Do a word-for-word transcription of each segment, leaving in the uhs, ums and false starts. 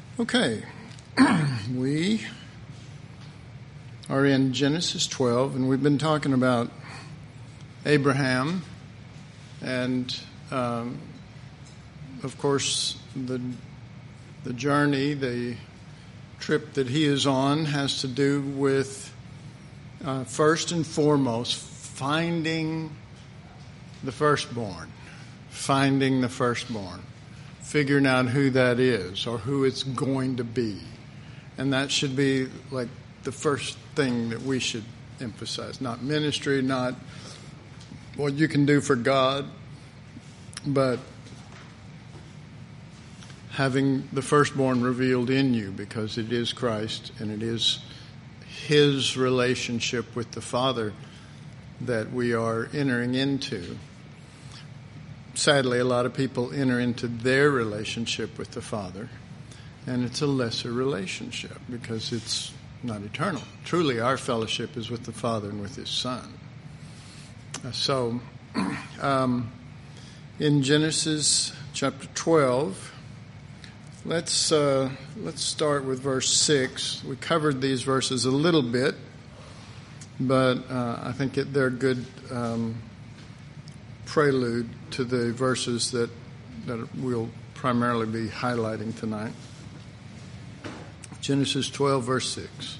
Okay, we are in Genesis twelve, and we've been talking about Abraham and, um, of course, the the journey, the trip that he is on has to do with, uh, first and foremost, finding the firstborn, finding the firstborn. Figuring out who that is or who it's going to be. And that should be like the first thing that we should emphasize. Not ministry, not what you can do for God, but having the firstborn revealed in you, because it is Christ and it is His relationship with the Father that we are entering into. Sadly, a lot of people enter into their relationship with the Father, and it's a lesser relationship because it's not eternal. Truly, our fellowship is with the Father and with His Son. Uh, so, um, in Genesis chapter twelve, let's uh, let's start with verse six. We covered these verses a little bit, but uh, I think it, they're good. Um, prelude to the verses that, that we'll primarily be highlighting tonight. Genesis twelve, verse six.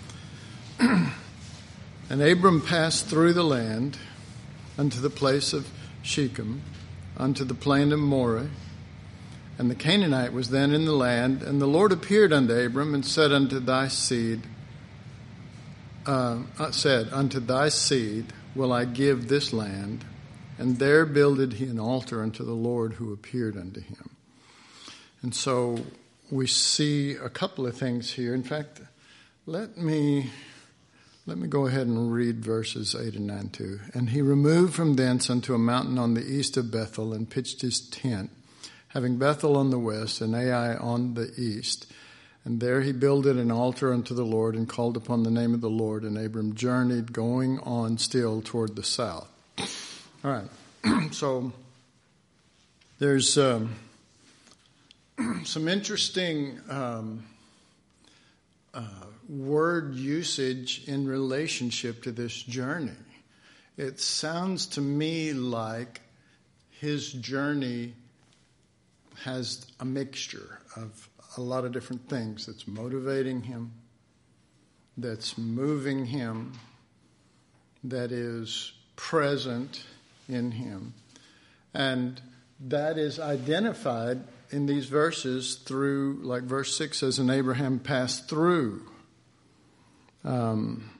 And Abram passed through the land unto the place of Shechem, unto the plain of Moreh. And the Canaanite was then in the land, and the Lord appeared unto Abram and said unto thy seed, uh, said, Unto thy seed will I give this land. And there builded he an altar unto the Lord who appeared unto him. And so we see a couple of things here. In fact, let me let me go ahead and read verses eight and nine too. And he removed from thence unto a mountain on the east of Bethel, and pitched his tent, having Bethel on the west and Ai on the east. And there he builded an altar unto the Lord, and called upon the name of the Lord. And Abram journeyed, going on still toward the south. All right, so there's um, some interesting um, uh, word usage in relationship to this journey. It sounds to me like his journey has a mixture of a lot of different things that's motivating him, that's moving him, that is present in him. And that is identified in these verses through, like verse six says, and Abraham passed through. Um,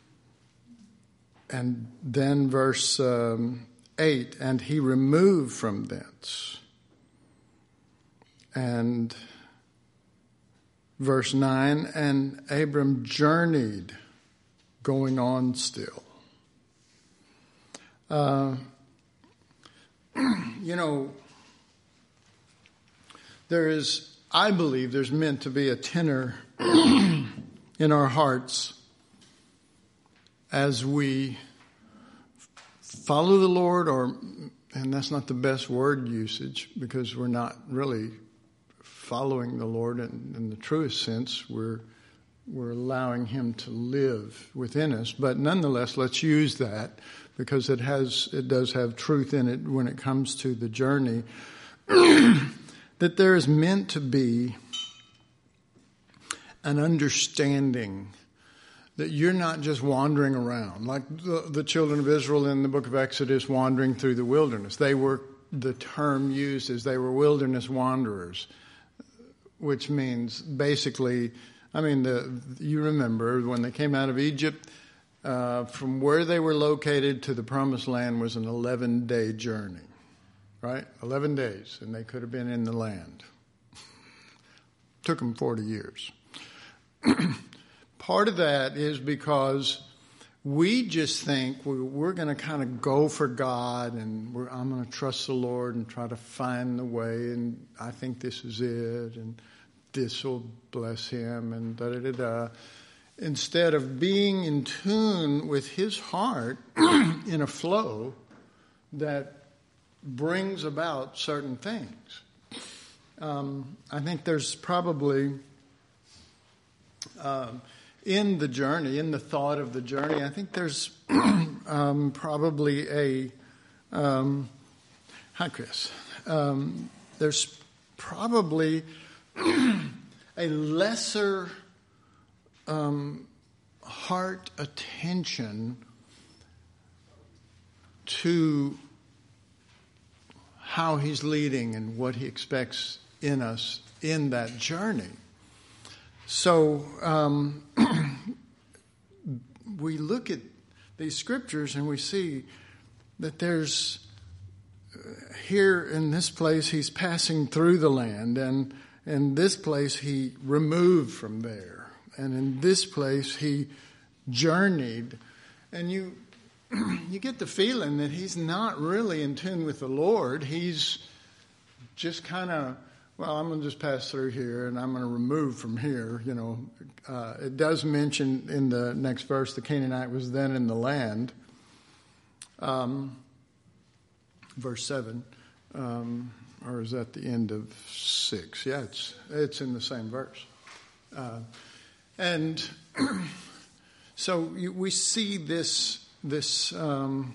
and then verse um, eight, and he removed from thence. And verse nine, and Abram journeyed, going on still. Uh, you know, there is, I believe there's meant to be a tenor in our hearts as we follow the Lord, or, and that's not the best word usage because we're not really following the Lord in, in the truest sense. We're We're allowing Him to live within us, but nonetheless, let's use that because it has, it does have truth in it when it comes to the journey. That there is meant to be an understanding that you're not just wandering around like the, the children of Israel in the book of Exodus wandering through the wilderness. They were, the term used is they were wilderness wanderers, which means basically, I mean, the, you remember when they came out of Egypt, uh, from where they were located to the promised land was an eleven-day journey, right? eleven days, and they could have been in the land. Took them forty years. Part of that is because we just think we're, we're going to kind of go for God, and we're, I'm going to trust the Lord and try to find the way, and I think this is it, and this will bless him, and da da da da. Instead of being in tune with His heart in a flow that brings about certain things. um, I think there's probably uh, in the journey, in the thought of the journey, I think there's um, probably a um, hi Chris. Um, there's probably a lesser um, heart attention to how he's leading and what he expects in us in that journey. So um, we look at these scriptures and we see that there's uh, here in this place he's passing through the land, and in this place he removed from there, and in this place he journeyed, and you you get the feeling that he's not really in tune with the Lord. He's just kind of, well, I'm going to just pass through here and I'm going to remove from here. You know, uh, it does mention in the next verse, the Canaanite was then in the land. Um, verse seven, um, or is that the end of six? Yeah, it's it's in the same verse. Uh, and so you, we see this this um,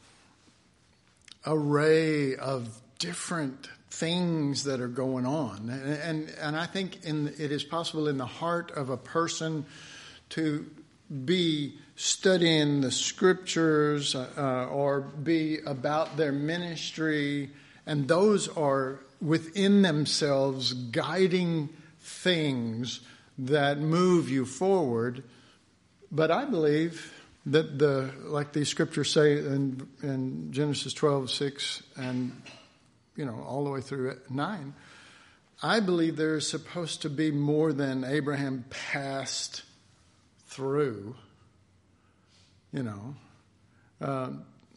array of different things that are going on. And, and, and I think in, it is possible in the heart of a person to be studying the scriptures uh, or be about their ministry, and those are within themselves guiding things that move you forward. But I believe that the, like these scriptures say in, in Genesis twelve six and, you know, all the way through nine, I believe there is supposed to be more than Abraham passed through, you know. Uh,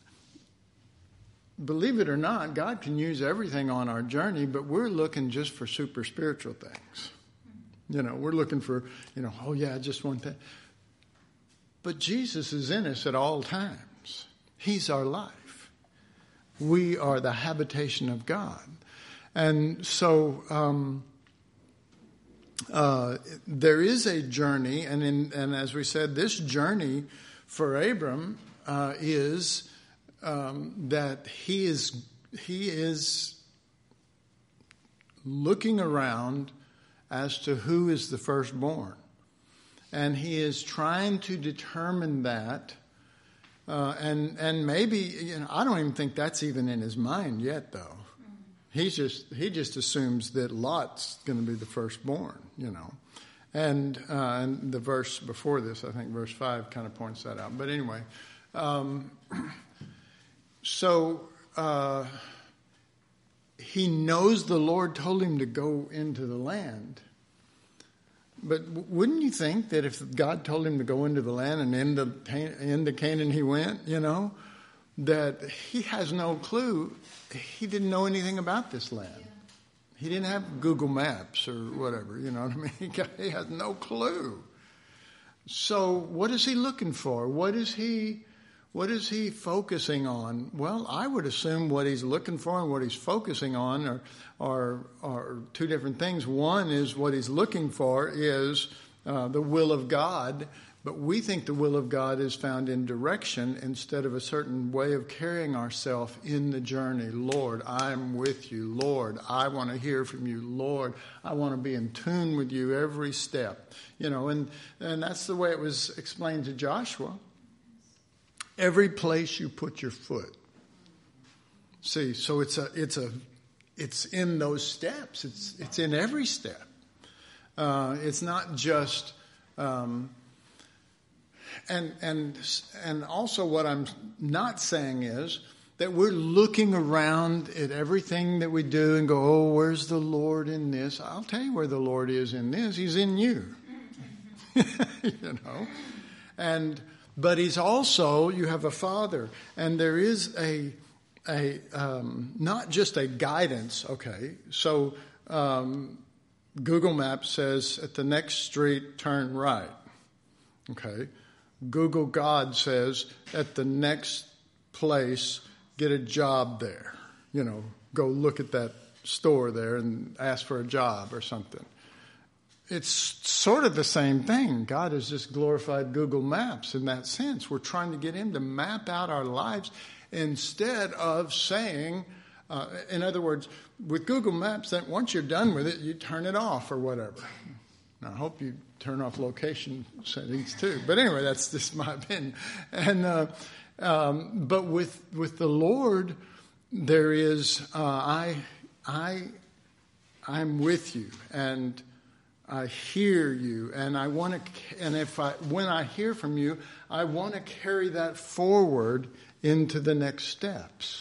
believe it or not, God can use everything on our journey, but we're looking just for super spiritual things. You know, we're looking for, you know, oh yeah, just one thing. But Jesus is in us at all times. He's our life. We are the habitation of God. And so um, uh, there is a journey, and in, and as we said, this journey for Abram uh, is um, that he is he is looking around as to who is the firstborn. And he is trying to determine that, uh, and and maybe, you know, I don't even think that's even in his mind yet, though. He's just he just assumes that Lot's going to be the firstborn, you know, and uh, and the verse before this, I think verse five, kind of points that out. But anyway, um, so uh, he knows the Lord told him to go into the land. But wouldn't you think that if God told him to go into the land and into, into Canaan he went, you know, that he has no clue. He didn't know anything about this land. He didn't have Google Maps or whatever, you know what I mean? He, got, he has no clue. So what is he looking for? What is he, what is he focusing on? Well, I would assume what he's looking for and what he's focusing on are, are, are two different things. One is what he's looking for is uh, the will of God, but we think the will of God is found in direction instead of a certain way of carrying ourselves in the journey. Lord, I'm with you. Lord, I want to hear from you. Lord, I want to be in tune with you every step. You know, and, and that's the way it was explained to Joshua. Every place you put your foot. See, so it's a, it's a, it's in those steps. It's, it's in every step. Uh, it's not just, um, and and and also what I'm not saying is that we're looking around at everything that we do and go, oh, where's the Lord in this? I'll tell you where the Lord is in this. He's in you. You know, and. But he's also, you have a father, and there is a, a um, not just a guidance, okay. So um, Google Maps says at the next street, turn right, okay. Google God says at the next place, get a job there. You know, go look at that store there and ask for a job or something. It's sort of the same thing. God has just glorified Google Maps in that sense. We're trying to get him to map out our lives instead of saying, uh, in other words, with Google Maps, that once you're done with it, you turn it off or whatever. Now, I hope you turn off location settings too. But anyway, that's just my opinion. And uh, um, but with with the Lord, there is uh, I I I'm with you, and I hear you, and I want to. And if I when I hear from you, I want to carry that forward into the next steps.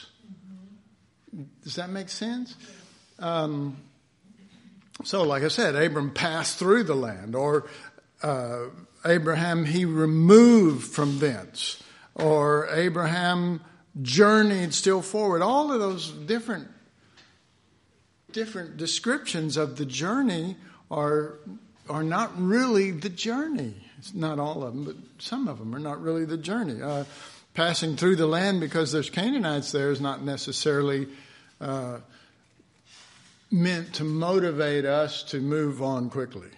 Does that make sense? Um, so, like I said, Abram passed through the land, or uh, Abraham, he removed from thence, or Abraham journeyed still forward. All of those different, different descriptions of the journey are are not really the journey. It's not all of them, but some of them are not really the journey. Uh, passing through the land because there's Canaanites there is not necessarily uh, meant to motivate us to move on quickly.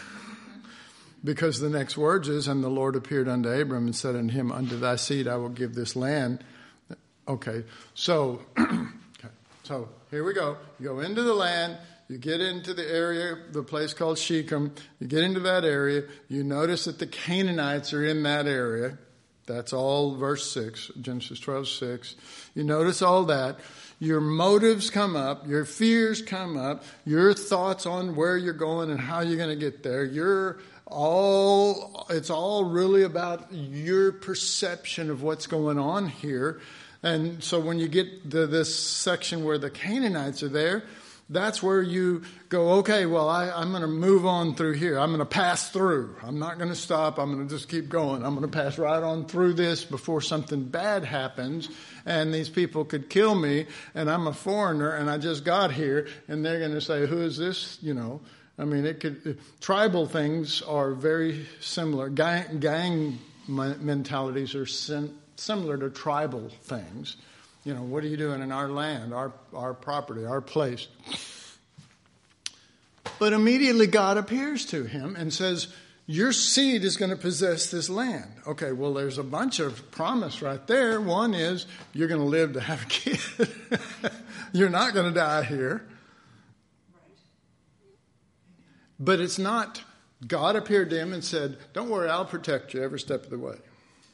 Because the next words is, and the Lord appeared unto Abram and said unto him, unto thy seed I will give this land. Okay, so, okay, so here we go. You go into the land. You get into the area, the place called Shechem. You get into that area. You notice that the Canaanites are in that area. That's all verse six, Genesis twelve six. You notice all that. Your motives come up. Your fears come up. Your thoughts on where you're going and how you're going to get there. You're all, it's all really about your perception of what's going on here. And so when you get to this section where the Canaanites are there, that's where you go, okay, well, I, I'm going to move on through here. I'm going to pass through. I'm not going to stop. I'm going to just keep going. I'm going to pass right on through this before something bad happens and these people could kill me, and I'm a foreigner and I just got here, and they're going to say, who is this? You know, I mean, it could. Tribal things are very similar. Gang, gang mentalities are sim, similar to tribal things. You know, what are you doing in our land, our our property, our place? But immediately God appears to him and says, your seed is going to possess this land. Okay, well, there's a bunch of promise right there. One is you're going to live to have a kid. You're not going to die here. But it's not, God appeared to him and said, don't worry, I'll protect you every step of the way.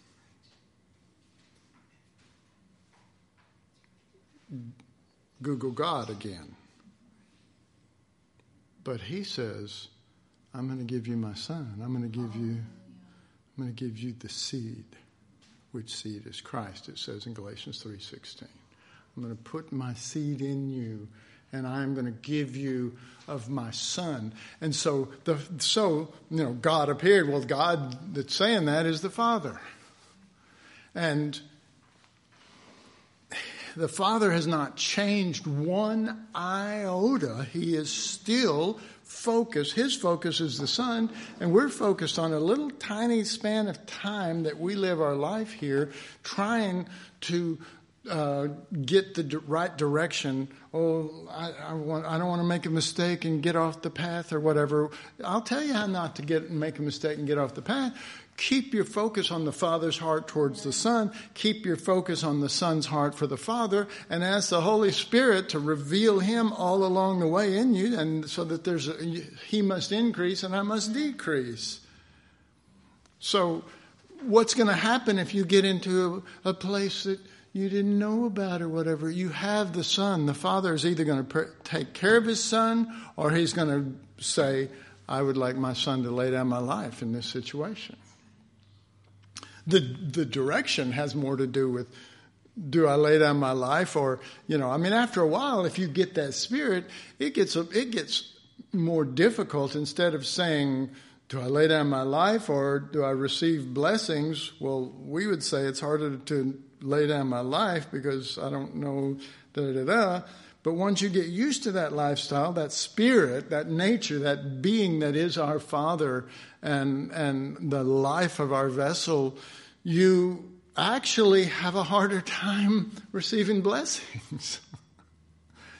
Google God again. But he says, I'm going to give you my son. I'm going to give you, I'm going to give you the seed. Which seed is Christ? It says in Galatians three sixteen. I'm going to put my seed in you, and I'm going to give you of my son. And so, the so you know, God appeared. Well, God that's saying that is the Father. And the Father has not changed one iota. He is still focused. His focus is the Son, and we're focused on a little tiny span of time that we live our life here, trying to uh, get the right direction. Oh, I, I, want, I don't want to make a mistake and get off the path or whatever. I'll tell you how not to get make a mistake and get off the path. Keep your focus on the Father's heart towards the Son. Keep your focus on the Son's heart for the Father, and ask the Holy Spirit to reveal Him all along the way in you, and so that there's a, He must increase and I must decrease. So, what's going to happen if you get into a, a place that you didn't know about or whatever? You have the Son. The Father is either going to per- take care of His Son, or He's going to say, "I would like my Son to lay down my life in this situation." The the direction has more to do with, do I lay down my life, or, you know, I mean, after a while, if you get that spirit, it gets it gets more difficult. Instead of saying, do I lay down my life or do I receive blessings? Well, we would say it's harder to lay down my life because I don't know, da da da. But once you get used to that lifestyle, that spirit, that nature, that being that is our Father and and the life of our vessel, you actually have a harder time receiving blessings.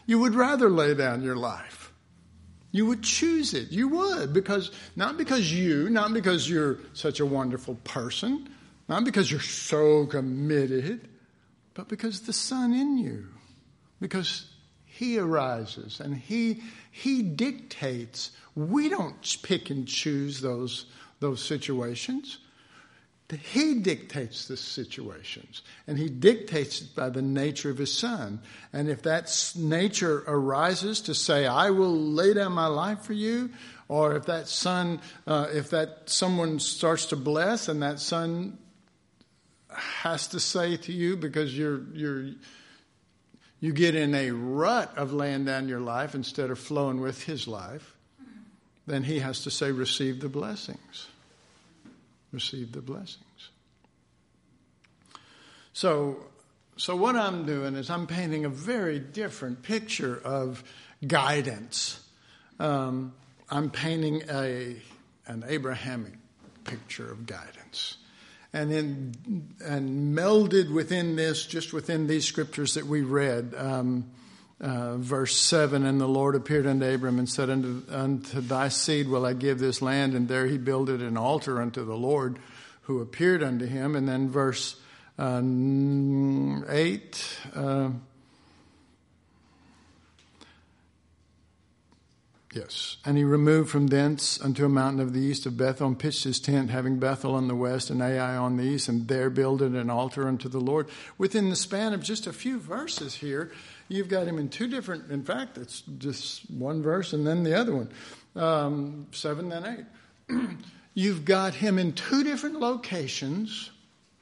You would rather lay down your life. You would choose it. You would, because not because you, not because you're such a wonderful person, not because you're so committed, but because the Son in you, because He arises and He He dictates. We don't pick and choose those those situations. He dictates the situations, and He dictates it by the nature of His Son. And if that nature arises to say, I will lay down my life for you, or if that son, uh, if that someone starts to bless and that son has to say to you because you're, you're, you get in a rut of laying down your life instead of flowing with His life, then He has to say, receive the blessings. Receive the blessings. So, so what I'm doing is I'm painting a very different picture of guidance. Um, I'm painting a an Abrahamic picture of guidance, and in and melded within this, just within these scriptures that we read. Um, Uh, verse seven, and the Lord appeared unto Abram and said, unto, unto thy seed will I give this land, and there he builded an altar unto the Lord who appeared unto him. And then verse uh, eight, uh, yes, and he removed from thence unto a mountain of the east of Bethel, and pitched his tent, having Bethel on the west and Ai on the east, and there builded an altar unto the Lord. Within the span of just a few verses here, you've got him in two different, in fact, it's just one verse and then the other one, um, seven, then eight. You've got him in two different locations,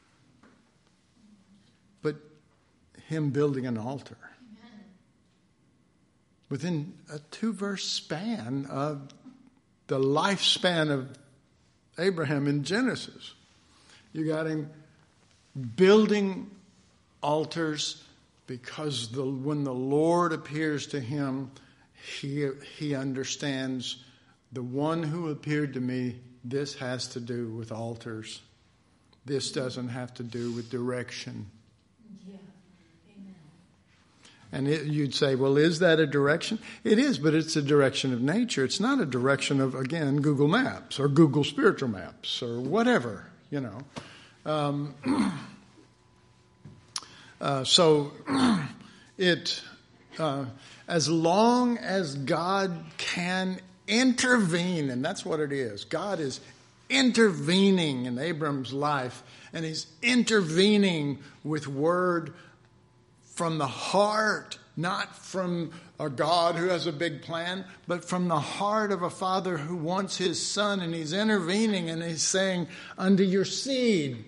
but him building an altar. Amen. Within a two-verse span of the lifespan of Abraham in Genesis. You got him building altars, because the, when the Lord appears to him, he, he understands the one who appeared to me, this has to do with altars. This doesn't have to do with direction. Yeah. Amen. And it, you'd say, well, is that a direction? It is, but it's a direction of nature. It's not a direction of, again, Google Maps or Google Spiritual Maps or whatever, you know. Um Uh, so it, uh, as long as God can intervene, and that's what it is. God is intervening in Abram's life, and He's intervening with word from the heart, not from a God who has a big plan, but from the heart of a father who wants his son, and He's intervening and He's saying, unto your seed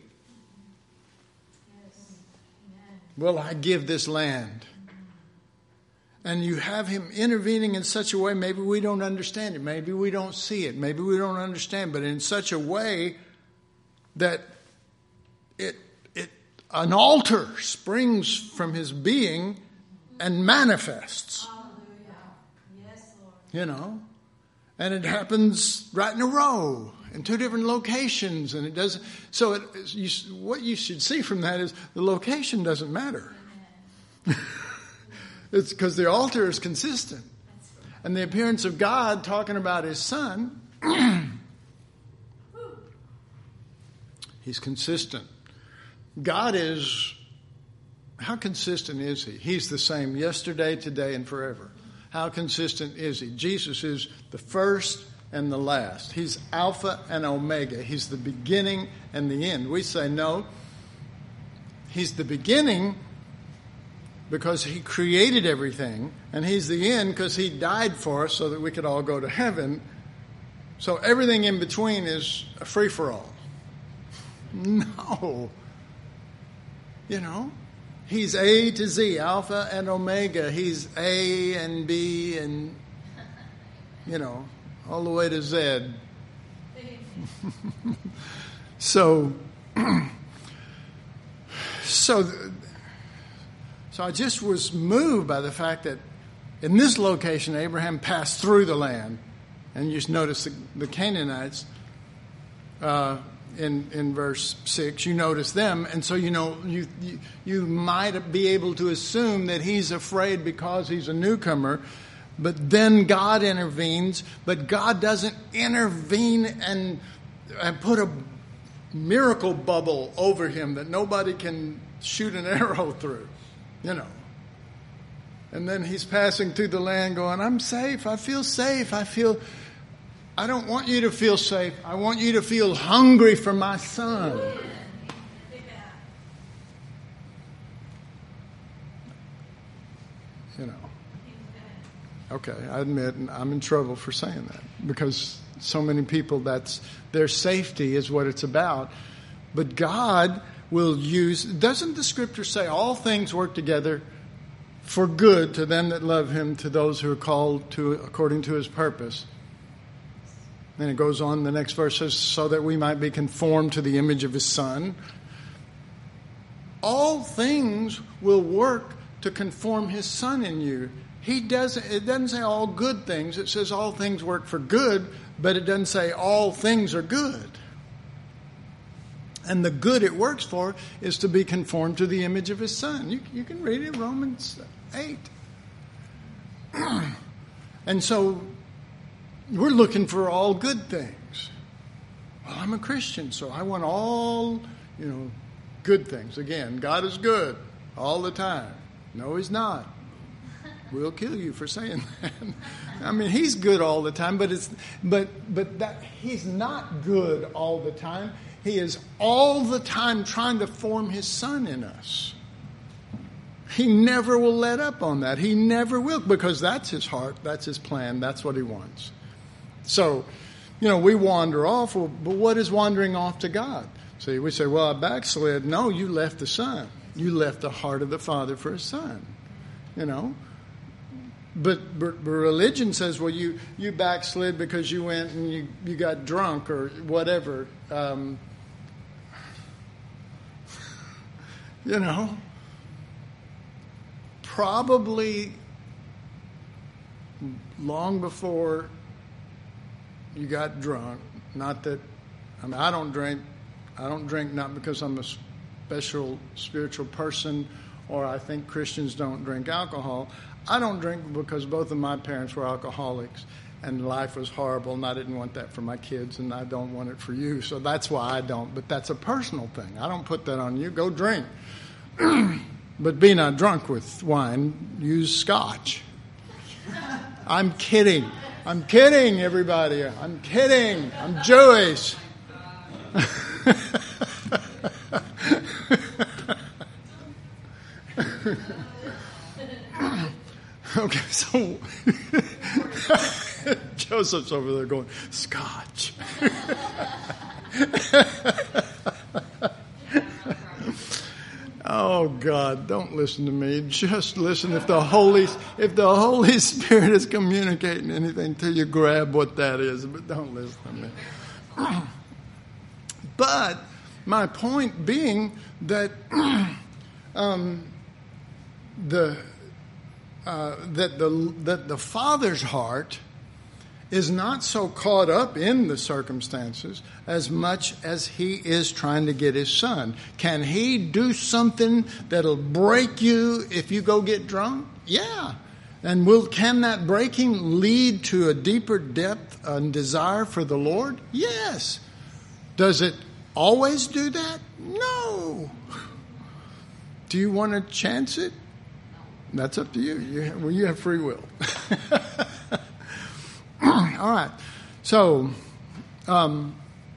will I give this land. And you have Him intervening in such a way, maybe we don't understand it, maybe we don't see it, maybe we don't understand, but in such a way that it it an altar springs from His being and manifests. Hallelujah. Yes, Lord. You know, and it happens right in a row in two different locations, and it doesn't. So, it, you, what you should see from that is the location doesn't matter. It's because the altar is consistent, and the appearance of God talking about His Son. He's consistent. God is. How consistent is He? He's the same yesterday, today, and forever. How consistent is He? Jesus is the first and the last. He's Alpha and Omega. He's the beginning and the end. We say no. He's the beginning because He created everything, and He's the end because He died for us so that we could all go to heaven. So everything in between is a free-for-all. No. You know, He's A to Z, Alpha and Omega. He's A and B and, you know, all the way to Z. so, so, so I just was moved by the fact that in this location, Abraham passed through the land. And you just notice the, the Canaanites, uh, in in verse six. You notice them, and so you know you, you you might be able to assume that he's afraid because he's a newcomer. But then God intervenes, but God doesn't intervene and, and put a miracle bubble over him that nobody can shoot an arrow through, you know. And then he's passing through the land going, I'm safe, I feel safe, I feel, I don't want you to feel safe, I want you to feel hungry for my son. You know. Okay, I admit I'm in trouble for saying that because so many people, that's their safety is what it's about. But God will use, doesn't the scripture say all things work together for good to them that love him, to those who are called to according to his purpose? Then it goes on, the next verse says, so that we might be conformed to the image of his son. All things will work to conform his son in you. He doesn't, it doesn't say all good things. It says all things work for good, but it doesn't say all things are good. And the good it works for is to be conformed to the image of his son. You, you can read it, Romans eight. And so we're looking for all good things. Well, I'm a Christian, so I want all, you know, good things. Again, God is good all the time. No, he's not. We'll kill you for saying that. I mean, he's good all the time, but it's but but that he's not good all the time. He is all the time trying to form his son in us. He never will let up on that. He never will, because that's his heart, that's his plan, that's what he wants. So, you know, we wander off, well, but what is wandering off to God? See, we say, well, I backslid. No, you left the son. You left the heart of the Father for his son. You know? But, but religion says, well, you, you backslid because you went and you, you got drunk or whatever. Um, you know, probably long before you got drunk. Not that, I mean, I don't drink. I don't drink not because I'm a special spiritual person or I think Christians don't drink alcohol. I don't drink because both of my parents were alcoholics and life was horrible and I didn't want that for my kids and I don't want it for you. So that's why I don't. But that's a personal thing. I don't put that on you. Go drink. But be not drunk with wine. Use scotch. I'm kidding. I'm kidding, everybody. I'm kidding. I'm Jewish. Okay, so Joseph's over there going, Scotch. Oh God, don't listen to me. Just listen. If the Holy if the Holy Spirit is communicating anything to you, grab what that is, but don't listen to me. But my point being that um, the Uh, that the that the Father's heart is not so caught up in the circumstances as much as he is trying to get his son. Can he do something that'll break you if you go get drunk? Yeah. And will can that breaking lead to a deeper depth and desire for the Lord? Yes. Does it always do that? No. Do you want to chance it? That's up to you. You, well, you have free will. All right. So, um,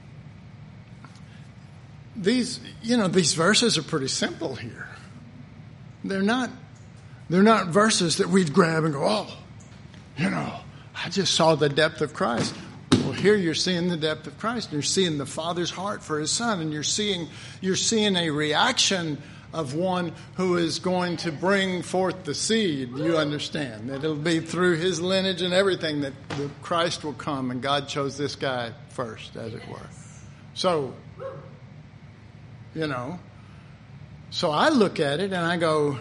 these, you know, these verses are pretty simple here. They're not, they're not verses that we'd grab and go, oh, you know, I just saw the depth of Christ. Well, here you're seeing the depth of Christ. You're seeing the Father's heart for his son, and you're seeing, you're seeing a reaction of one who is going to bring forth the seed. You understand that it'll be through his lineage and everything that the Christ will come, and God chose this guy first, as it were. So, you know, so I look at it and I go,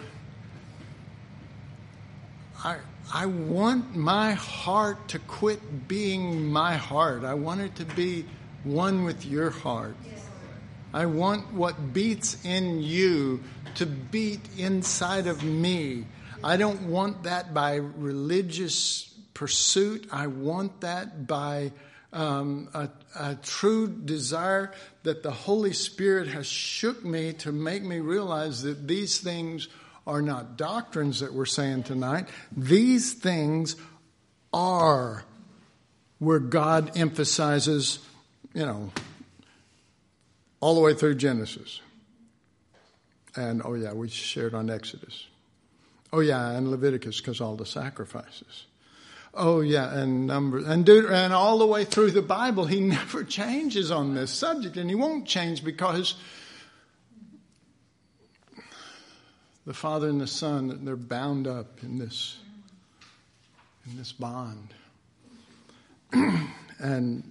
I I want my heart to quit being my heart. I want it to be one with your heart. I want what beats in you to beat inside of me. I don't want that by religious pursuit. I want that by um, a, a true desire that the Holy Spirit has shook me to make me realize that these things are not doctrines that we're saying tonight. These things are where God emphasizes, you know, all the way through Genesis. And, oh yeah, we shared on Exodus. Oh yeah, and Leviticus, because all the sacrifices. Oh yeah, and Numbers, and, Deut- and all the way through the Bible, he never changes on this subject, and he won't change because the Father and the Son, they're bound up in this, in this bond. And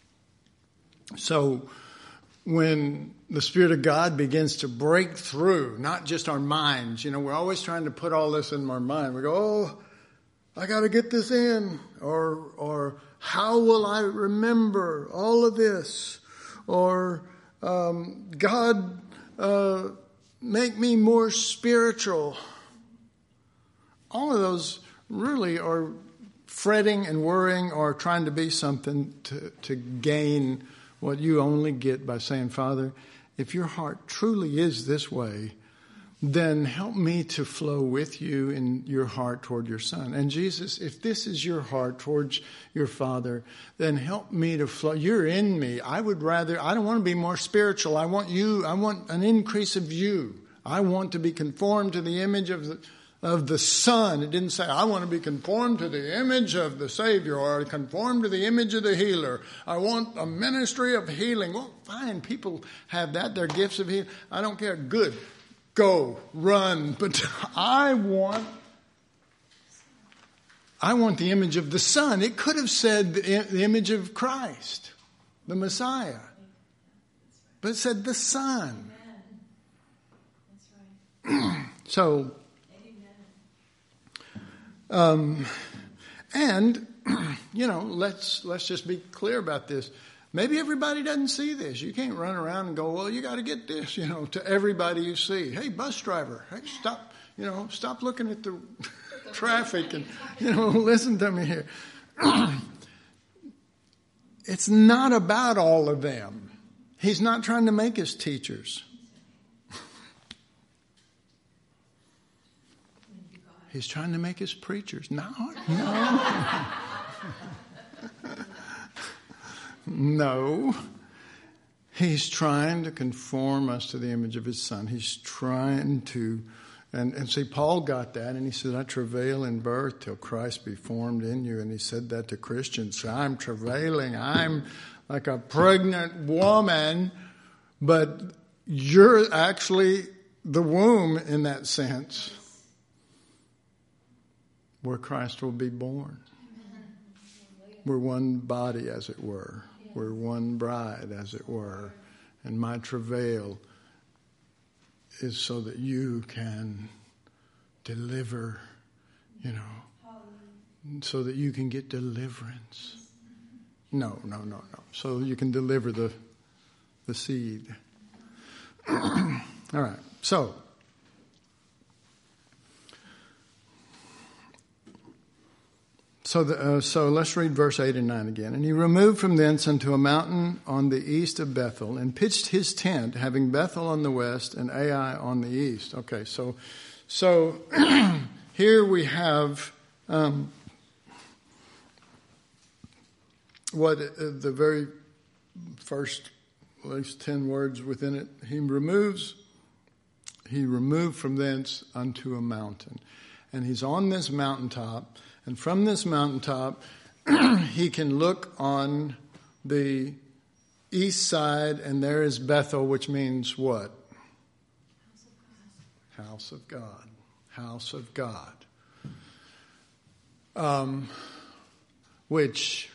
so when the Spirit of God begins to break through, not just our minds, you know, we're always trying to put all this in our mind. We go, oh, I got to get this in, or or how will I remember all of this, or um, God, uh, make me more spiritual. All of those really are fretting and worrying or trying to be something to, to gain what you only get by saying, Father, if your heart truly is this way, then help me to flow with you in your heart toward your Son. And Jesus, if this is your heart towards your Father, then help me to flow. You're in me. I would rather, I don't want to be more spiritual. I want you, I want an increase of you. I want to be conformed to the image of the, of the Son. It didn't say, I want to be conformed to the image of the Savior or conformed to the image of the healer. I want a ministry of healing. Well, fine, people have that. They're gifts of healing. I don't care. Good. Go, run. But I want, I want the image of the Son. It could have said the, the image of Christ, the Messiah. But it said the Son. That's right. So, um, and, you know, let's let's just be clear about this. Maybe everybody doesn't see this. You can't run around and go, well, you got to get this, you know, to everybody you see. Hey, bus driver, hey, stop, you know, stop looking at the traffic and, you know, listen to me here. It's not about all of them. He's not trying to make us teachers. He's trying to make us preachers. No, no. No. He's trying to conform us to the image of his Son. He's trying to, and, and see, Paul got that, and he said, I travail in birth till Christ be formed in you. And he said that to Christians. I'm travailing. I'm like a pregnant woman, but you're actually the womb in that sense, where Christ will be born. We're one body, as it were. We're one bride, as it were. And my travail is so that you can deliver, you know, so that you can get deliverance. No, no, no, no. So you can deliver the the seed. All right. So, So, the, uh, so let's read verse eight and nine again. And he removed from thence unto a mountain on the east of Bethel, and pitched his tent, having Bethel on the west and Ai on the east. Okay, so so here we have um, what uh, the very first, at least ten words within it. He removes. He removed from thence unto a mountain, and he's on this mountaintop. And from this mountaintop, he can look on the east side, and there is Bethel, which means what? House of God. House of God. Um, which,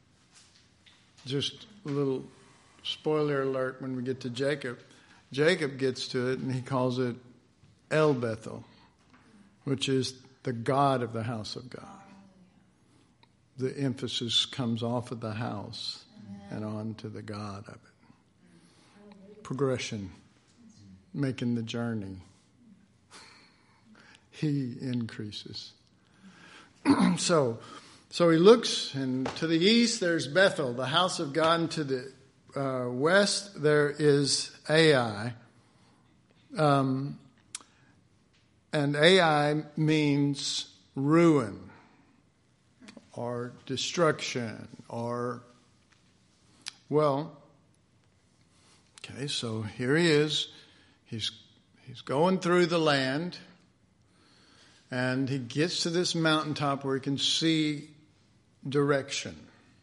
just a little spoiler alert when we get to Jacob. Jacob gets to it, and he calls it El Bethel, which is the God of the house of God. The emphasis comes off of the house and on to the God of it. progression, making the journey. He increases. so, so he looks, and to the east there's Bethel, the house of God, and to the uh, west there is Ai. Um, and Ai means ruin or destruction or, well, okay, so here he is. He's he's going through the land, and he gets to this mountaintop where he can see direction.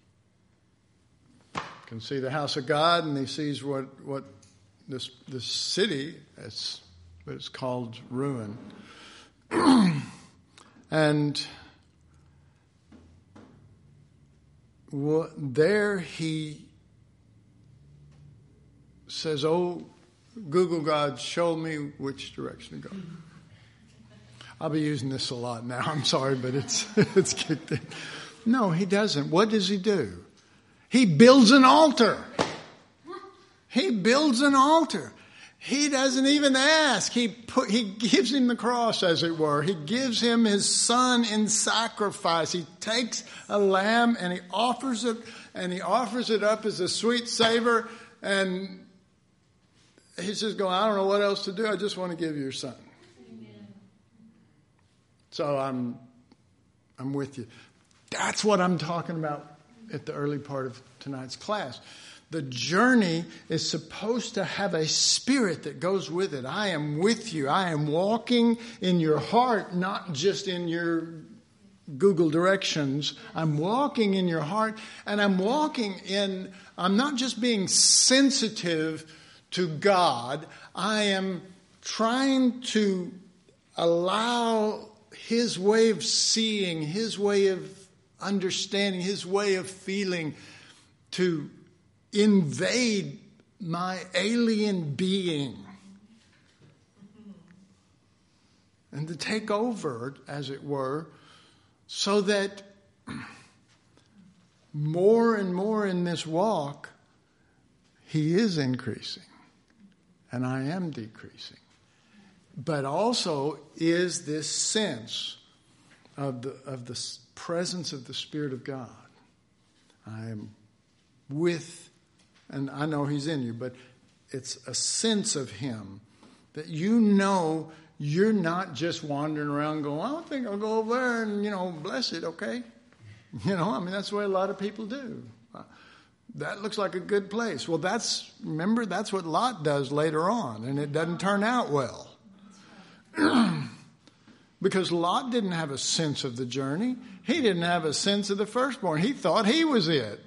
He can see the house of God, and he sees what what this this city, it's but it's called ruin. And what, there he says, "Oh, Google God, show me which direction to go." I'll be using this a lot now. I'm sorry, but it's it's kicked in. No, he doesn't. What does he do? He builds an altar. He builds an altar. He doesn't even ask. He put, he gives him the cross, as it were. He gives him his son in sacrifice. He takes a lamb and he offers it, and he offers it up as a sweet savor. And he's just going, I don't know what else to do. I just want to give you your son. Amen. So I'm, I'm with you. That's what I'm talking about at the early part of tonight's class. The journey is supposed to have a spirit that goes with it. I am with you. I am walking in your heart, not just in your Google directions. I'm walking in your heart, and I'm walking in, I'm not just being sensitive to God. I am trying to allow His way of seeing, His way of understanding, His way of feeling to invade my alien being and to take over, as it were, so that more and more in this walk, He is increasing and I am decreasing. But also is this sense of the of the presence of the Spirit of God. I am with, and I know He's in you, but it's a sense of Him that you know you're not just wandering around going, I don't think I'll go over there and, you know, bless it, okay? You know, I mean, that's the way a lot of people do. That looks like a good place. Well, that's, remember, that's what Lot does later on, and it doesn't turn out well. Because Lot didn't have a sense of the journey. He didn't have a sense of the firstborn. He thought he was it.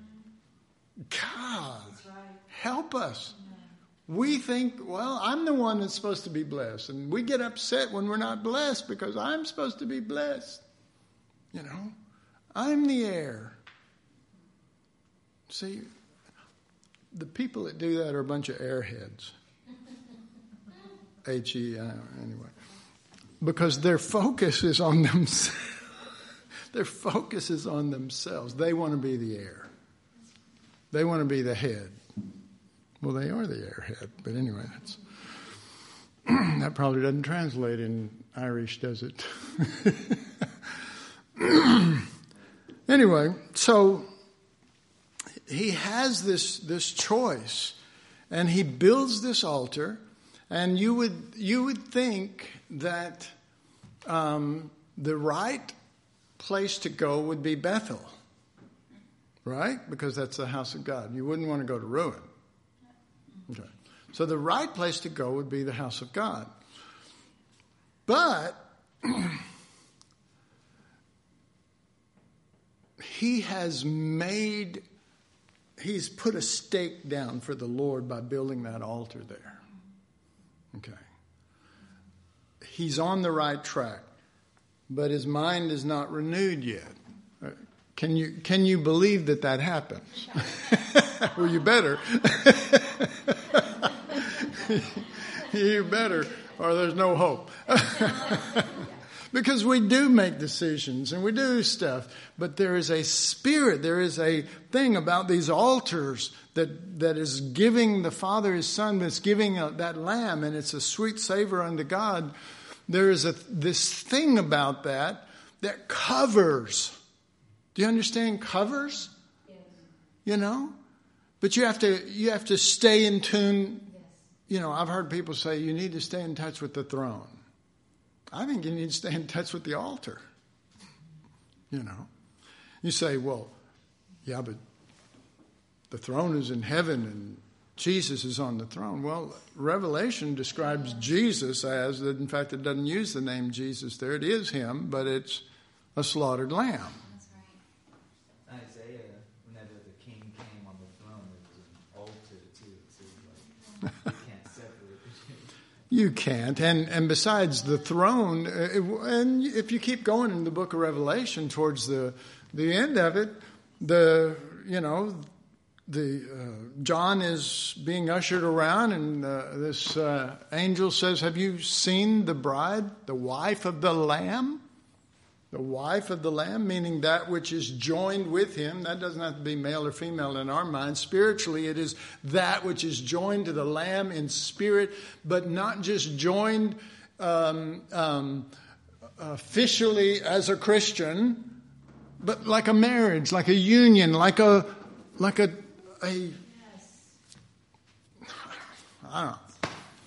God, help us. We think, well, I'm the one that's supposed to be blessed. And we get upset when we're not blessed because I'm supposed to be blessed. You know, I'm the heir. See, the people that do that are a bunch of airheads. H E, I don't know, anyway. Because their focus is on themselves. Their focus is on themselves. They want to be the heir. They want to be the head. Well, they are the airhead, but anyway, that's that probably doesn't translate in Irish, does it? Anyway, so he has this this choice, and he builds this altar, and you would you would think that um, the right place to go would be Bethel, right? Because that's the house of God. You wouldn't want to go to ruin. Okay. So the right place to go would be the house of God. But he has made, he's put a stake down for the Lord by building that altar there. Okay. He's on the right track, but his mind is not renewed yet. Can you can you believe that that happens? Well, you better. You better, or there's no hope. Because we do make decisions and we do stuff. But there is a spirit, there is a thing about these altars that, that is giving the Father His Son, that's giving a, that lamb, and it's a sweet savor unto God. There is a this thing about that that covers. Do you understand covers? Yes. You know? But you have to you have to stay in tune. Yes. You know, I've heard people say you need to stay in touch with the throne. I think you need to stay in touch with the altar. You know. You say, well, yeah, but the throne is in heaven and Jesus is on the throne. Well, Revelation describes Jesus as, in fact, it doesn't use the name Jesus there. It is Him, but it's a slaughtered lamb. That's right. Isaiah, whenever the king came on the throne, it was an altar too. So like, you can't separate it. You can't. And and besides the throne, uh, and if you keep going in the book of Revelation towards the the end of it, the, you know, the uh, John is being ushered around, and uh, this uh, angel says, have you seen the bride, the wife of the Lamb? The wife of the Lamb, meaning that which is joined with Him. That doesn't have to be male or female in our mind. Spiritually, it is that which is joined to the Lamb in spirit, but not just joined um, um, officially as a Christian, but like a marriage, like a union, like a like a a. Yes. I don't know.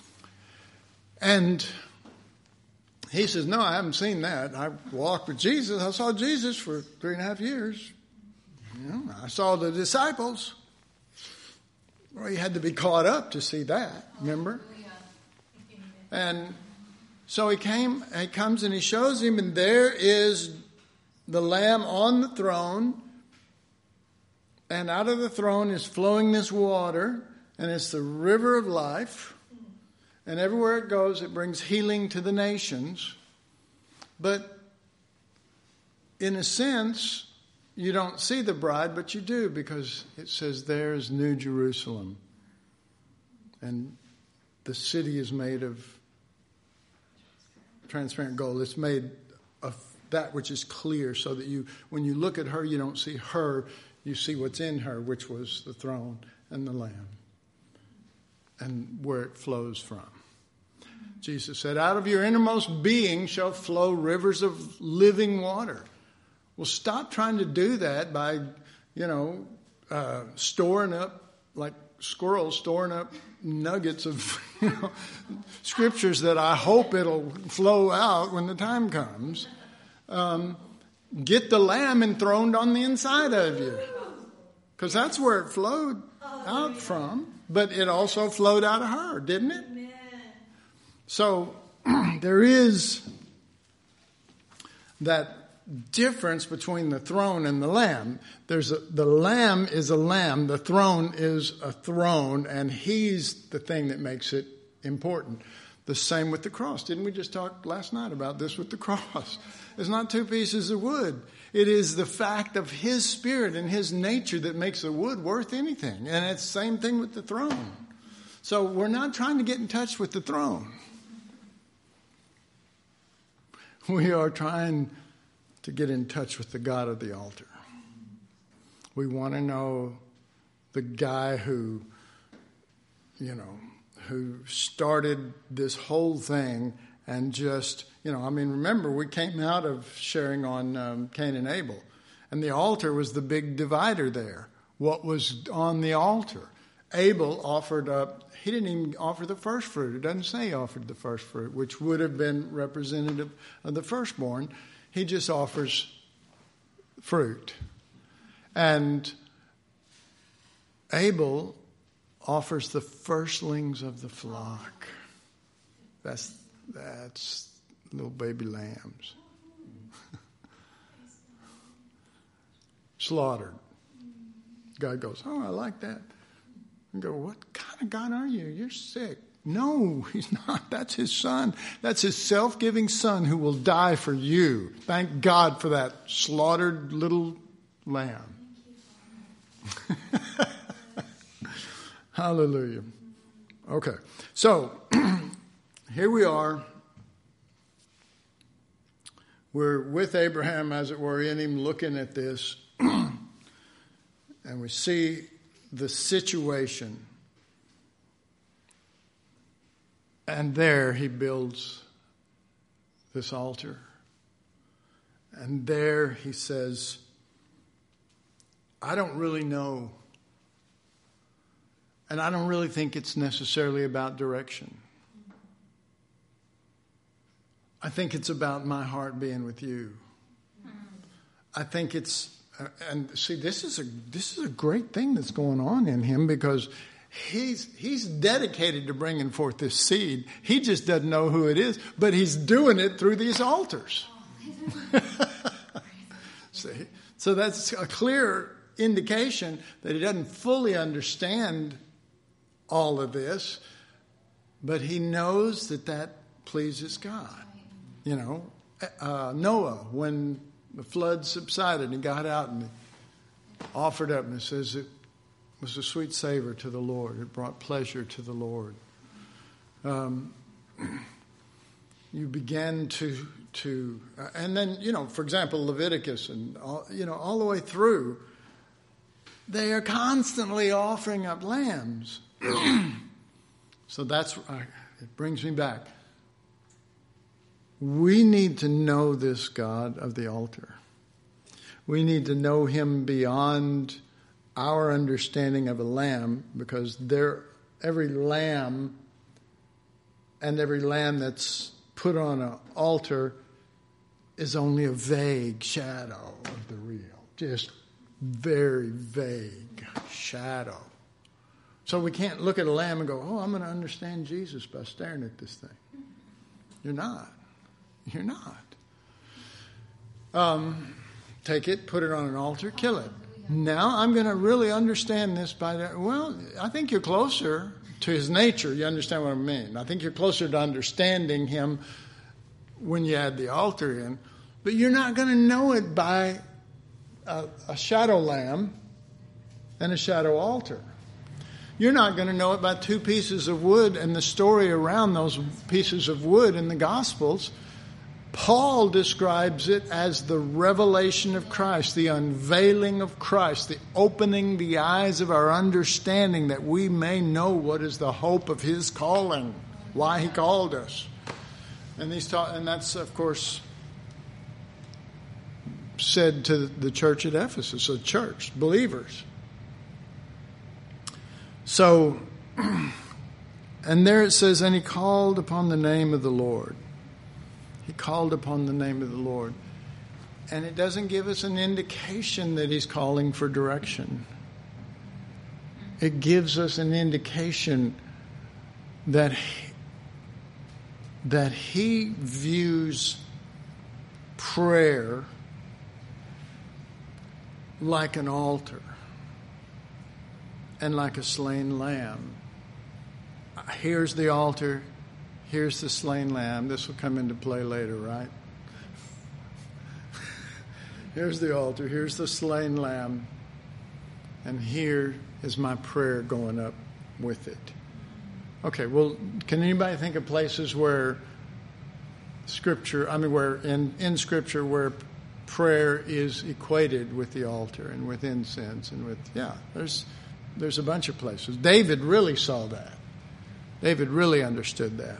And he says, no, I haven't seen that. I walked with Jesus. I saw Jesus for three and a half years. You know, I saw the disciples. Well, he had to be caught up to see that, remember? And so he came, he comes and he shows him, and there is the Lamb on the throne. And out of the throne is flowing this water, and it's the river of life. And everywhere it goes, it brings healing to the nations. But in a sense, you don't see the bride, but you do, because it says there's New Jerusalem. And the city is made of transparent gold. It's made of that which is clear, so that you, when you look at her, you don't see her. You see what's in her, which was the throne and the Lamb, and where it flows from. Jesus said, out of your innermost being shall flow rivers of living water. Well, stop trying to do that by, you know, uh, storing up, like squirrels, storing up nuggets of, you know, scriptures that I hope it'll flow out when the time comes. Um, get the Lamb enthroned on the inside of you, because that's where it flowed out from. But it also flowed out of her, didn't it? So there is that difference between the throne and the Lamb. There's a, the Lamb is a lamb, the throne is a throne, and He's the thing that makes it important. The same with the cross. Didn't we just talk last night about this with the cross? It's not two pieces of wood. It is the fact of His Spirit and His nature that makes the wood worth anything. And it's the same thing with the throne. So we're not trying to get in touch with the throne. We are trying to get in touch with the God of the altar. We want to know the guy who, you know, who started this whole thing and just, you know, I mean, remember, we came out of sharing on um, Cain and Abel, and the altar was the big divider there. What was on the altar? Abel offered up, he didn't even offer the first fruit. It doesn't say he offered the first fruit, which would have been representative of the firstborn. He just offers fruit. And Abel offers the firstlings of the flock. That's, that's little baby lambs. Slaughtered. God goes, oh, I like that. And go, what kind of God are you? You're sick. No, He's not. That's His Son. That's His self-giving Son who will die for you. Thank God for that slaughtered little lamb. Hallelujah. Okay, so here we are we're with Abraham, as it were, in him looking at this, and we see the situation. And there he builds this altar. And there he says, I don't really know. And I don't really think it's necessarily about direction. I think it's about my heart being with you. I think it's, and see, this is a this is a great thing that's going on in him, because he's he's dedicated to bringing forth this seed. He just doesn't know who it is, but he's doing it through these altars. See, so that's a clear indication that he doesn't fully understand all of this, but he knows that that pleases God. You know, uh, Noah, when the flood subsided, he got out and offered up, and it says it was a sweet savor to the Lord. It brought pleasure to the Lord. Um, you began to, to uh, and then, you know, for example, Leviticus and, all, you know, all the way through, they are constantly offering up lambs. So that's, uh, it brings me back. We need to know this God of the altar. We need to know him beyond our understanding of a lamb, because there, every lamb and every lamb that's put on an altar is only a vague shadow of the real. Just very vague shadow. So we can't look at a lamb and go, oh, I'm going to understand Jesus by staring at this thing. You're not. You're not. Um, take it, put it on an altar, kill it. Now I'm going to really understand this by the, well, I think you're closer to his nature. You understand what I mean? I think you're closer to understanding him when you add the altar in. But you're not going to know it by a, a shadow lamb and a shadow altar. You're not going to know it by two pieces of wood and the story around those pieces of wood in the Gospels. Paul describes it as the revelation of Christ, the unveiling of Christ, the opening the eyes of our understanding that we may know what is the hope of his calling, why he called us. And these ta- and that's, of course, said to the church at Ephesus, a church, believers. So, and there it says, and he called upon the name of the Lord. He called upon the name of the Lord. And it doesn't give us an indication that he's calling for direction. It gives us an indication that he, that he views prayer like an altar and like a slain lamb. Here's the altar. Here's the slain lamb. This will come into play later, right? Here's the altar. Here's the slain lamb. And here is my prayer going up with it. Okay, well, can anybody think of places where Scripture, I mean, where in, in Scripture where prayer is equated with the altar and with incense and with, yeah, there's there's a bunch of places. David really saw that. David really understood that.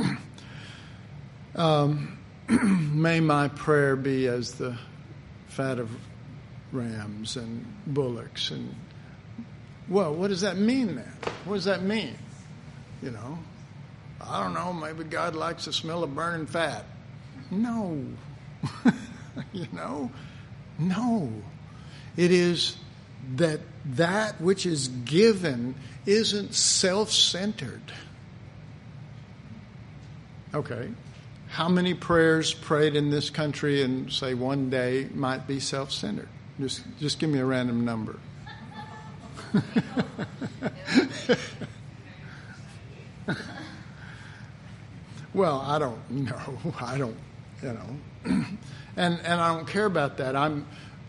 um, may my prayer be as the fat of rams and bullocks. And well, what does that mean then? What does that mean? You know, I don't know, maybe God likes the smell of burning fat. No. You know, no. It is that that which is given isn't self-centered. Okay. How many prayers prayed in this country and say one day might be self-centered? Just just give me a random number. Well, I don't know. I don't, you know. And and I don't care about that. I'm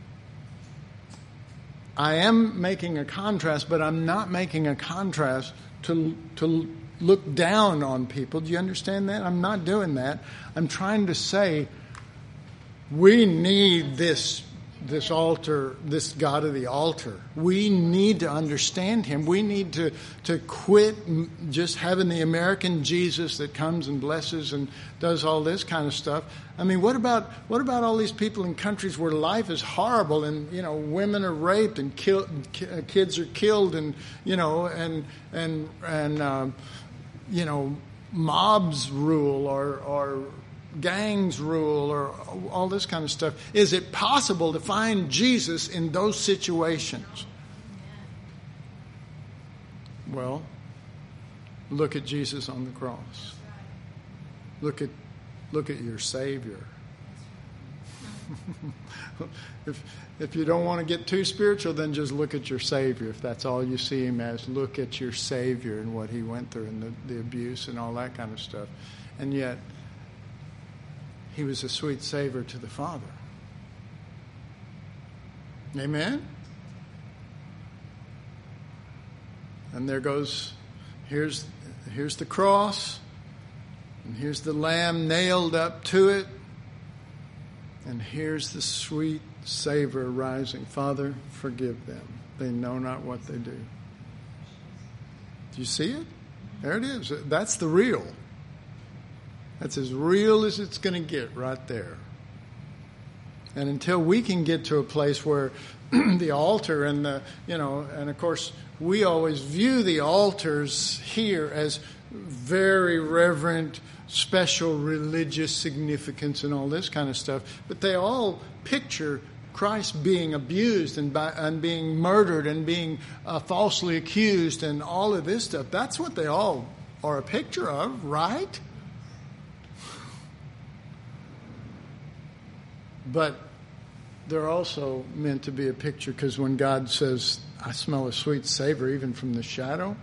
I am making a contrast, but I'm not making a contrast to to look down on people. Do you understand that? I'm not doing that. I'm trying to say We need this this altar, this God of the altar. We need to understand him. We need to, to quit just having the American Jesus that comes and blesses and does all this kind of stuff. I mean, what about what about all these people in countries where life is horrible and, you know, women are raped and killed, kids are killed and, you know, and, and, and uh, you know, mobs rule or, or gangs rule or all this kind of stuff. Is it possible to find Jesus in those situations? Well, look at Jesus on the cross. Look at look at your Savior. if if you don't want to get too spiritual, then just look at your Savior. If that's all you see him as, look at your Savior and what he went through and the, the abuse and all that kind of stuff. And yet he was a sweet savor to the Father. Amen? And there goes, here's, here's the cross, and here's the lamb nailed up to it, and here's the sweet savor rising. Father, forgive them. They know not what they do. Do you see it? There it is. That's the real. That's as real as it's going to get right there. And until we can get to a place where the altar and the, you know, and of course we always view the altars here as very reverent, special religious significance and all this kind of stuff. But they all picture Christ being abused and, by, and being murdered and being uh, falsely accused and all of this stuff. That's what they all are a picture of, right? But they're also meant to be a picture, because when God says, I smell a sweet savor even from the shadow,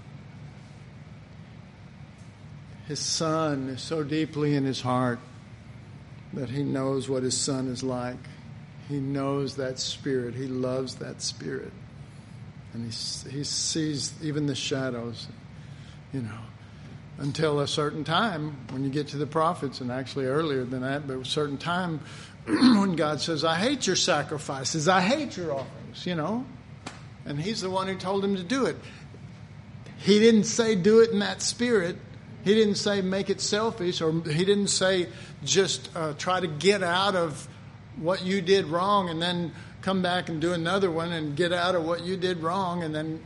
his Son is so deeply in his heart that he knows what his Son is like. He knows that spirit. He loves that spirit. And he, he sees even the shadows, you know, until a certain time when you get to the prophets, and actually earlier than that, but a certain time when God says, I hate your sacrifices, I hate your offerings, you know. And he's the one who told him to do it. He didn't say do it in that spirit. He didn't say make it selfish, or he didn't say just uh, try to get out of what you did wrong and then come back and do another one and get out of what you did wrong and then...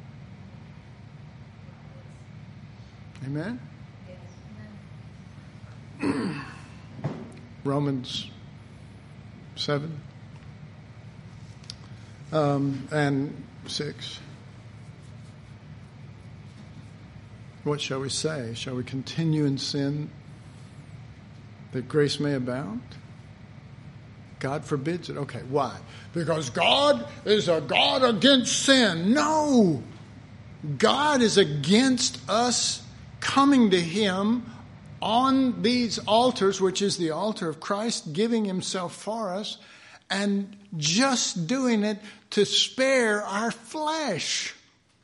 Amen? Yes. Romans seven um, and six. What shall we say? Shall we continue in sin that grace may abound? God forbids it. Okay, why? Because God is a God against sin. No! God is against us coming to him on these altars, which is the altar of Christ giving himself for us, and just doing it to spare our flesh.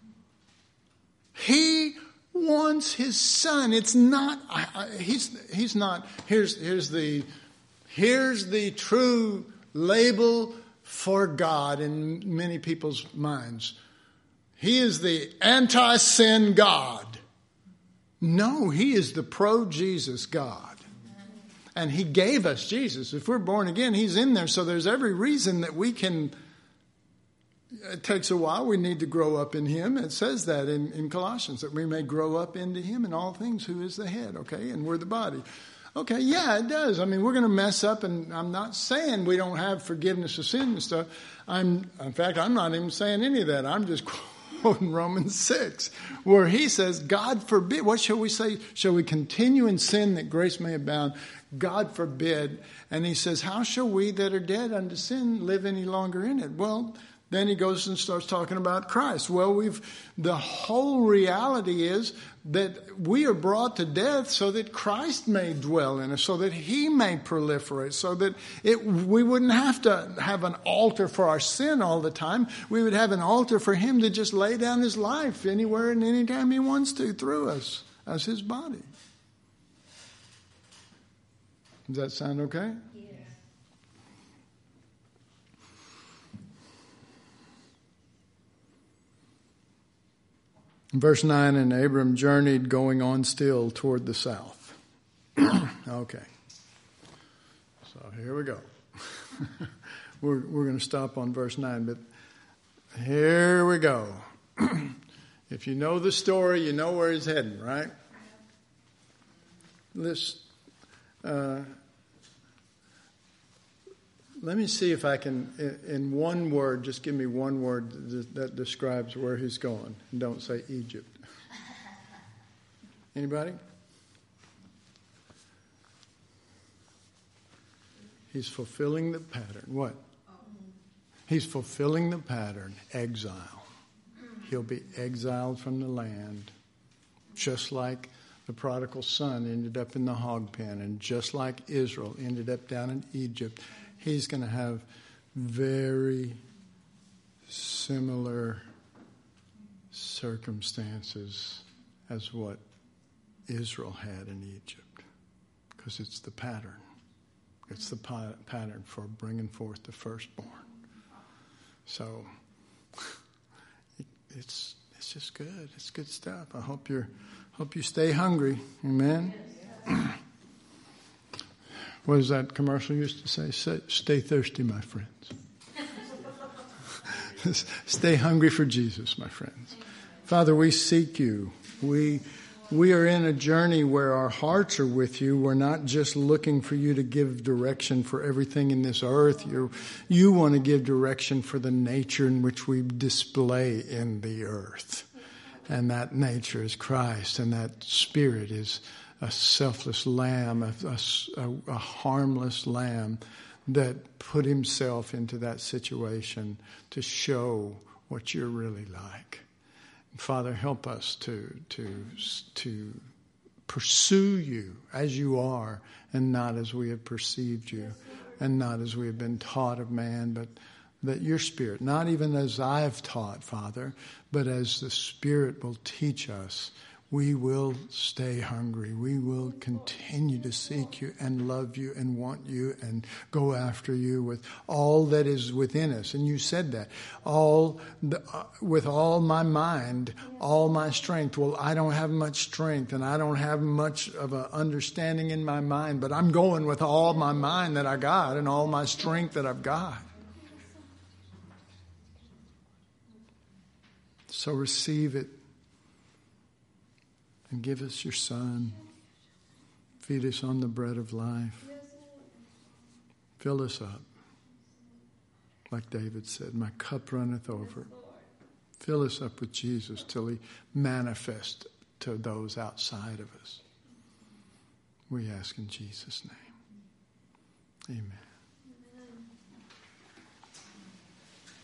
He wants his Son. It's not, he's, he's not, here's, here's the, here's the true label for God in many people's minds. He is the anti-sin God. No, he is the pro-Jesus God. And he gave us Jesus. If we're born again, he's in there. So there's every reason that we can... It takes a while. We need to grow up in him. It says that in, in Colossians, that we may grow up into him in all things, who is the head, okay? And we're the body. Okay, yeah, it does. I mean, we're going to mess up, and I'm not saying we don't have forgiveness of sin and stuff. I'm, in fact, I'm not even saying any of that. I'm just quoting Romans six, where he says, God forbid. What shall we say? Shall we continue in sin that grace may abound? God forbid. And he says, how shall we that are dead unto sin live any longer in it? Well, then he goes and starts talking about Christ. Well, we've the whole reality is that we are brought to death so that Christ may dwell in us, so that he may proliferate, so that it we wouldn't have to have an altar for our sin all the time. We would have an altar for him to just lay down his life anywhere and anytime he wants to through us as his body. Does that sound okay? Yes. Verse nine, and Abram journeyed going on still toward the south. Okay. So here we go. we're we're going to stop on verse nine, but here we go. If you know the story, you know where he's heading, right? Let's, uh, let me see if I can, in, in one word, just give me one word that, that describes where he's going. And don't say Egypt. Anybody? He's fulfilling the pattern. What? He's fulfilling the pattern, exile. He'll be exiled from the land, just like the prodigal son ended up in the hog pen, and just like Israel ended up down in Egypt. He's going to have very similar circumstances as what Israel had in Egypt, because it's the pattern. It's the pattern for bringing forth the firstborn. So it's it's just good. It's good stuff. I hope you're hope you stay hungry. Amen. What does that commercial used to say? Stay, stay thirsty, my friends. Stay hungry for Jesus, my friends. Father, we seek you. We we are in a journey where our hearts are with you. We're not just looking for you to give direction for everything in this earth. You you want to give direction for the nature in which we display in the earth. And that nature is Christ, and that spirit is a selfless lamb, a, a, a harmless lamb that put himself into that situation to show what you're really like. Father, help us to to to pursue you as you are, and not as we have perceived you, and not as we have been taught of man, but that your Spirit, not even as I've taught, Father, but as the Spirit will teach us, we will stay hungry. We will continue to seek you and love you and want you and go after you with all that is within us. And you said that. All the, uh, with all my mind, all my strength. Well, I don't have much strength and I don't have much of an understanding in my mind, but I'm going with all my mind that I got and all my strength that I've got. So receive it. And give us your Son. Feed us on the bread of life. Fill us up. Like David said, my cup runneth over. Fill us up with Jesus till he manifests to those outside of us. We ask in Jesus' name. Amen.